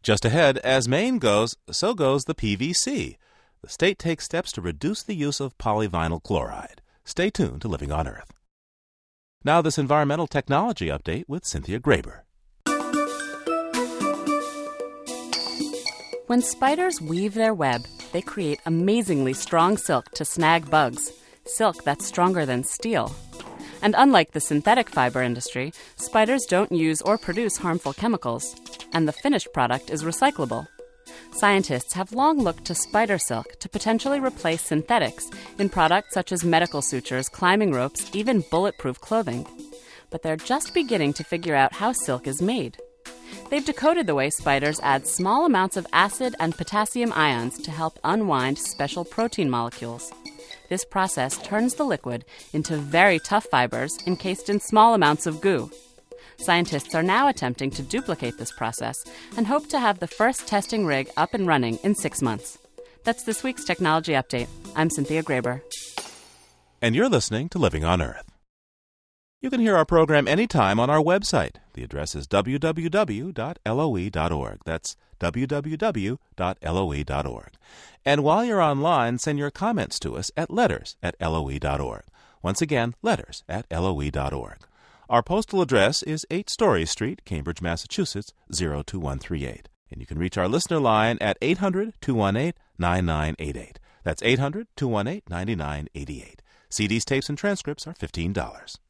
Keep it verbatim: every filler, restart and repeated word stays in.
Just ahead, as Maine goes, so goes the P V C. The state takes steps to reduce the use of polyvinyl chloride. Stay tuned to Living on Earth. Now this environmental technology update with Cynthia Graber. When spiders weave their web, they create amazingly strong silk to snag bugs, silk that's stronger than steel. And unlike the synthetic fiber industry, spiders don't use or produce harmful chemicals, and the finished product is recyclable. Scientists have long looked to spider silk to potentially replace synthetics in products such as medical sutures, climbing ropes, even bulletproof clothing. But they're just beginning to figure out how silk is made. They've decoded the way spiders add small amounts of acid and potassium ions to help unwind special protein molecules. This process turns the liquid into very tough fibers encased in small amounts of goo. Scientists are now attempting to duplicate this process and hope to have the first testing rig up and running in six months. That's this week's Technology Update. I'm Cynthia Graber. And you're listening to Living on Earth. You can hear our program anytime on our website. The address is w w w dot l o e dot org. That's w w w dot l o e dot org. And while you're online, send your comments to us at letters at l o e dot org. Once again, letters at l o e dot org. Our postal address is eight Story Street, Cambridge, Massachusetts, zero two one three eight. And you can reach our listener line at eight hundred, two one eight, nine nine eight eight. That's eight hundred, two one eight, nine nine eight eight. C Ds, tapes, and transcripts are fifteen dollars.